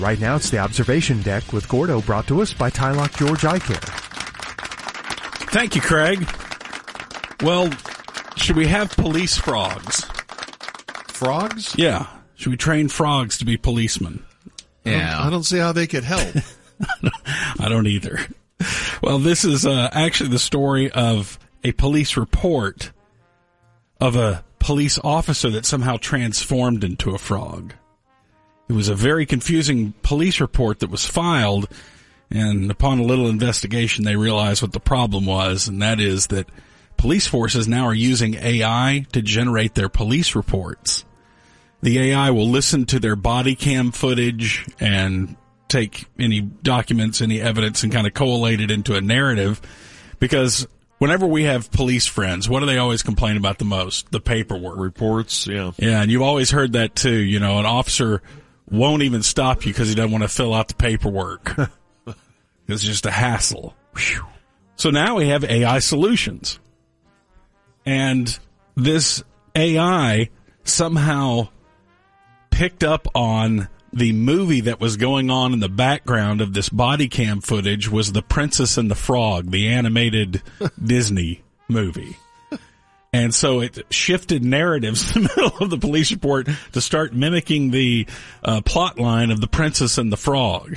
Right now, it's the Observation Deck with Gordo, brought to us by Tylock George Eye Care. Thank you, Craig. Well, should we have police frogs? Frogs? Yeah. Should we train frogs to be policemen? Yeah. I don't see how they could help. I don't either. Well, this is actually the story of a police report of a police officer that somehow transformed into a frog. It was a very confusing police report that was filed, and upon a little investigation, they realized what the problem was, and that is that police forces now are using AI to generate their police reports. The AI will listen to their body cam footage and take any documents, any evidence, and kind of collate it into a narrative, because whenever we have police friends, what do they always complain about the most? The paperwork. Reports, yeah. Yeah, and you've always heard that too. You know, an officer won't even stop you because he doesn't want to fill out the paperwork. It's just a hassle. Whew. So now we have AI solutions. And this AI somehow picked up on the movie that was going on in the background of this body cam footage was The Princess and the Frog, the animated Disney movie. And so it shifted narratives in the middle of the police report to start mimicking the plot line of The Princess and the Frog.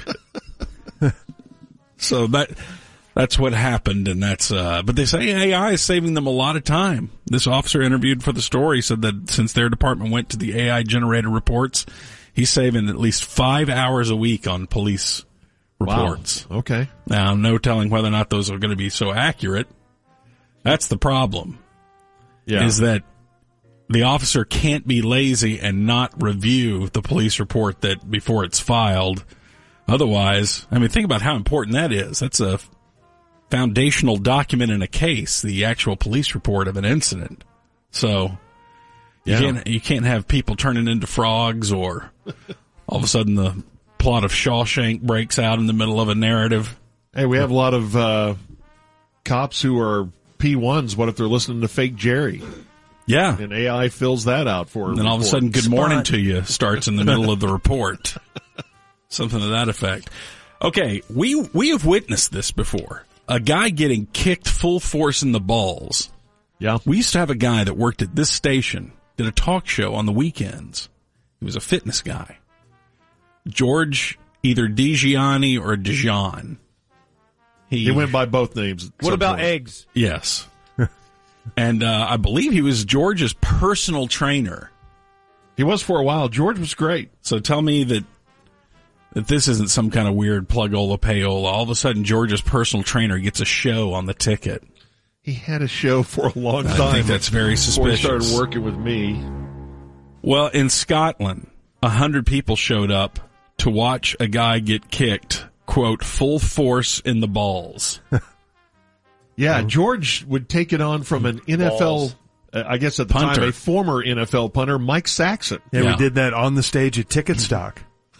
So that's what happened, and that's but they say AI is saving them a lot of time. This officer interviewed for the story said that since their department went to the AI generated reports, he's saving at least 5 hours a week on police reports. Wow. Okay. Now, no telling whether or not those are going to be so accurate. That's the problem. Yeah. Is that the officer can't be lazy and not review the police report that before it's filed. Otherwise, I mean, think about how important that is. That's a foundational document in a case, the actual police report of an incident. So you can't have people turning into frogs, or all of a sudden the plot of Shawshank breaks out in the middle of a narrative. Hey, we have a lot of cops who are P1s. What if they're listening to Fake Jerry? Yeah. And AI fills that out for them. And then all of a sudden, good morning to you starts in the middle of the report. Something to that effect. Okay, we have witnessed this before. A guy getting kicked full force in the balls. Yeah. We used to have a guy that worked at this station, did a talk show on the weekends. He was a fitness guy. George, either DeGianni or Dijon. He went by both names. What about eggs? Yes. And I believe he was George's personal trainer. He was for a while. George was great. So tell me that this isn't some kind of weird plug-ola payola. All of a sudden, George's personal trainer gets a show on the ticket. He had a show for a long time. I think that's very suspicious. Before he started working with me. Well, in Scotland, 100 people showed up to watch a guy get kicked, quote, full force in the balls. Yeah, George would take it on from an NFL, I guess at the punter. time, a former NFL punter, Mike Saxon. Yeah, we did that on the stage at Ticket Stock.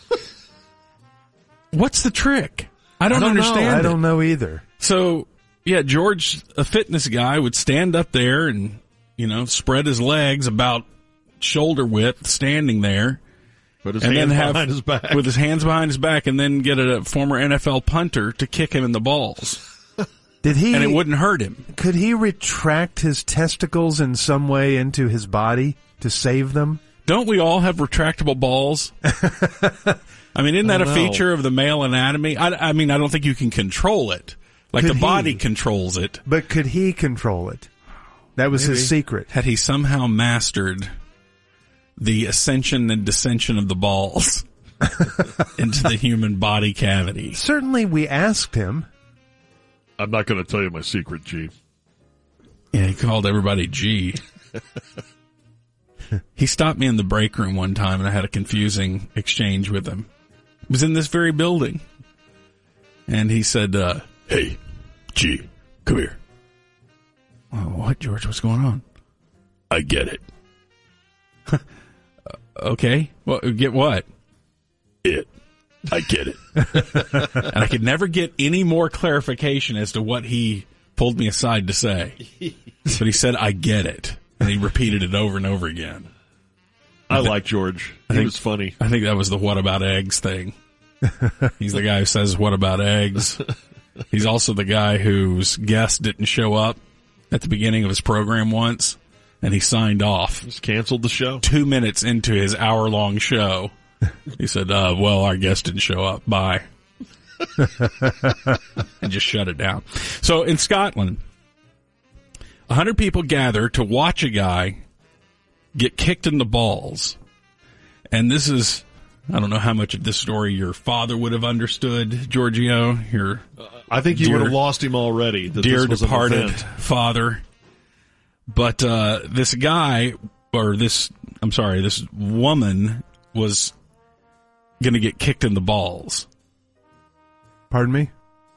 What's the trick? I don't understand. I don't know either. So, yeah, George, a fitness guy, would stand up there and, spread his legs about shoulder width, standing there. Put his hands behind his back. With his hands behind his back, and then get a former NFL punter to kick him in the balls. Did he? And it wouldn't hurt him. Could he retract his testicles in some way into his body to save them? Don't we all have retractable balls? I mean, isn't that a feature of the male anatomy? I mean, I don't think you can control it. Like the body controls it. But could he control it? That was his secret. Had he somehow mastered the ascension and descension of the balls into the human body cavity? Certainly we asked him. I'm not going to tell you my secret, G. Yeah, he called everybody G. He stopped me in the break room one time, and I had a confusing exchange with him. It was in this very building. And he said, hey, G, come here. Oh, what, George? What's going on? I get it. Okay. Well, get what? It. I get it. And I could never get any more clarification as to what he pulled me aside to say. But he said, I get it. And he repeated it over and over again. I like George. He was funny. I think that was the what about eggs thing. He's the guy who says, "What about eggs?" He's also the guy whose guest didn't show up at the beginning of his program once, and he signed off. Just canceled the show. 2 minutes into his hour-long show, he said, well, our guest didn't show up. Bye. And just shut it down. So in Scotland, 100 people gather to watch a guy get kicked in the balls. And this is, I don't know how much of this story your father would have understood, Giorgio. Your I think you would have lost him already. Dear departed father. But this guy, or this woman was going to get kicked in the balls. Pardon me?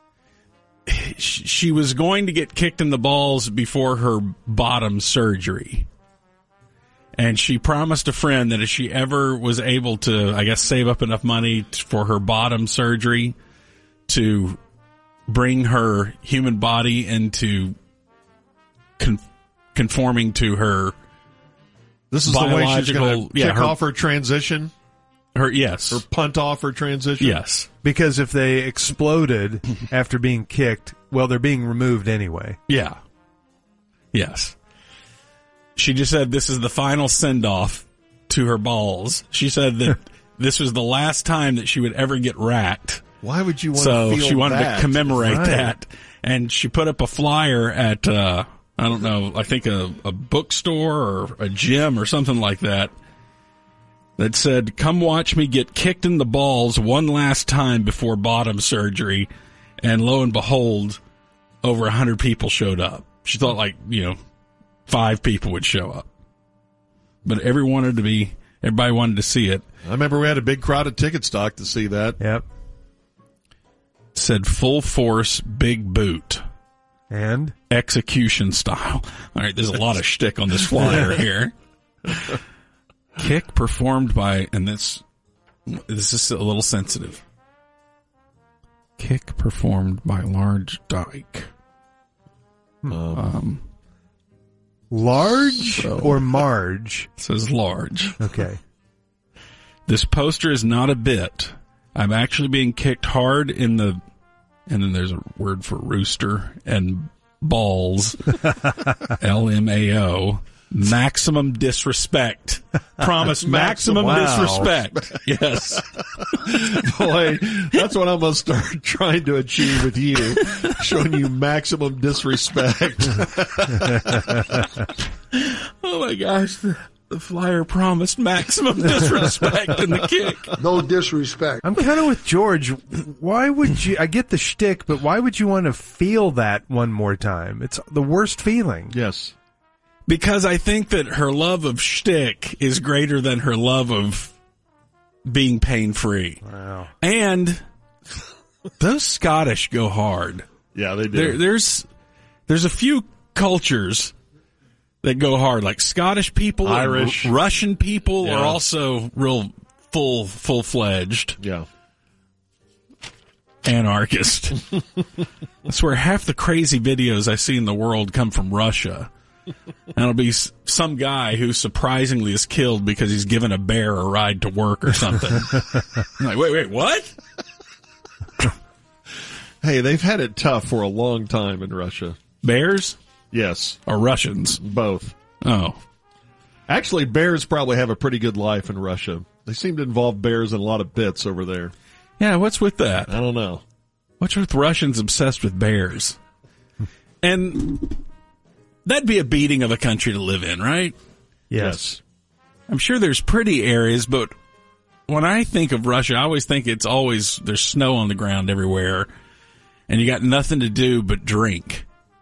She was going to get kicked in the balls before her bottom surgery. And she promised a friend that if she ever was able to, I guess, save up enough money for her bottom surgery to bring her human body into conforming to her. This is the way she's going to kick off her transition? Yes. Or punt off her transition? Yes. Because if they exploded after being kicked, well, they're being removed anyway. Yeah. Yes. She just said this is the final send-off to her balls. She said that this was the last time that she would ever get racked. Why would you want to feel that? So she wanted to commemorate that. And she put up a flyer at, I don't know, I think a bookstore or a gym or something like that said, "Come watch me get kicked in the balls one last time before bottom surgery." And lo and behold, over 100 people showed up. She thought 5 people would show up. But everybody wanted to see it. I remember we had a big crowd at Ticket Stock to see that. Yep. It said full force, big boot. And? Execution style. All right, there's a lot of shtick on this flyer here. Kick performed by, and this is a little sensitive. Kick performed by Large Dyke. Large or Marge? It says Large. Okay. This poster is not a bit. I'm actually being kicked hard in the, and then there's a word for rooster and balls. LMAO. Maximum disrespect. Promise maximum disrespect. Yes. Boy, that's what I'm going to start trying to achieve with you. Showing you maximum disrespect. Oh my gosh. The flyer promised maximum disrespect in the kick. No disrespect. I'm kind of with George. Why would you, I get the shtick, but why would you want to feel that one more time? It's the worst feeling. Yes. Because I think that her love of shtick is greater than her love of being pain-free. Wow. And those Scottish go hard. Yeah, they do. There's a few cultures that go hard, like Scottish people, Irish, Russian people are also real full-fledged. Yeah. Anarchist. That's where half the crazy videos I see in the world come from Russia. And it'll be some guy who surprisingly is killed because he's given a bear a ride to work or something. I'm like, wait, what? Hey, they've had it tough for a long time in Russia. Bears? Yes. Or Russians? Both. Oh. Actually, bears probably have a pretty good life in Russia. They seem to involve bears in a lot of bits over there. Yeah, what's with that? I don't know. What's with Russians obsessed with bears? And that'd be a beating of a country to live in, right? Yes. I'm sure there's pretty areas, but when I think of Russia, I always think there's snow on the ground everywhere, and you got nothing to do but drink.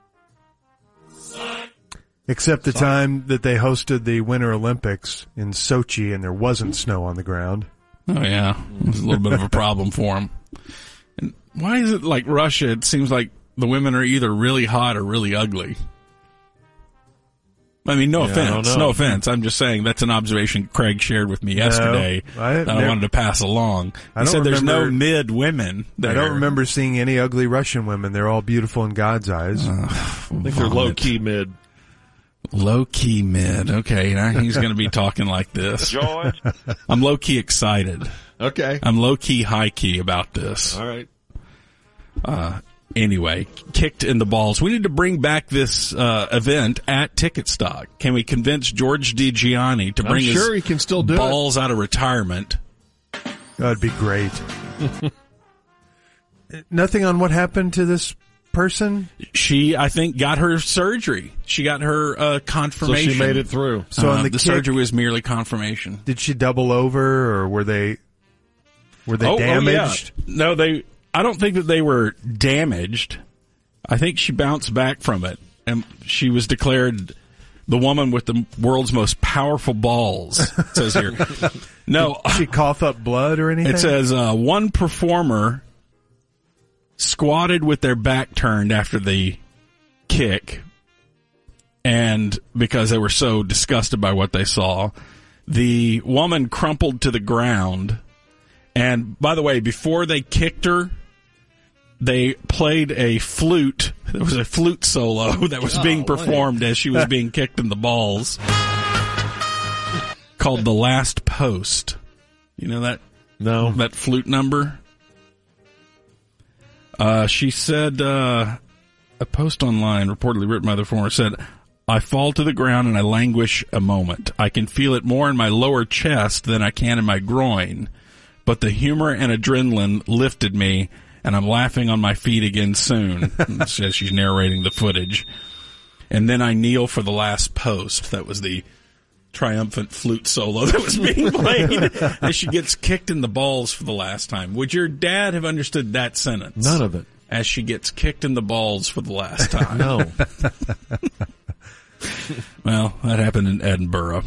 Except the time that they hosted the Winter Olympics in Sochi and there wasn't snow on the ground. Oh, yeah. It was a little bit of a problem for them. And why is it like Russia, it seems like the women are either really hot or really ugly? I mean, no offense. I'm just saying that's an observation Craig shared with me yesterday that I wanted to pass along. He said there's no mid women there. I don't remember seeing any ugly Russian women. They're all beautiful in God's eyes. I think they're low-key mid. Low-key mid. Okay, now he's going to be talking like this. George. I'm low-key excited. Okay. I'm low-key, high-key about this. All right. Anyway, kicked in the balls. We need to bring back this event at Ticket Stock. Can we convince George DiGianni to bring sure his he can still do balls out of retirement? That'd be great. Nothing on what happened to this person? She, I think, got her surgery. She got her So confirmation. she made it through. So on the kick, surgery was merely confirmation. did she double over, or were they damaged? No, I don't think that they were damaged. I think she bounced back from it, and she was declared the woman with the world's most powerful balls. It says here. No, Did she cough up blood or anything? it says one performer squatted with their back turned after the kick, and because they were so disgusted by what they saw, the woman crumpled to the ground. And by the way, before they kicked her, they played a flute. There was a flute solo that was being performed as she was being kicked in the balls, called The Last Post. You know that? No. That flute number? She said, a post online reportedly written by the performer said, I fall to the ground and I languish a moment. I can feel it more in my lower chest than I can in my groin. But the humor and adrenaline lifted me, and I'm laughing on my feet again soon, as she's narrating the footage. And then I kneel for the last post. That was the triumphant flute solo that was being played as she gets kicked in the balls for the last time. Would your dad have understood that sentence? None of it. As she gets kicked in the balls for the last time. No. Well, that happened in Edinburgh.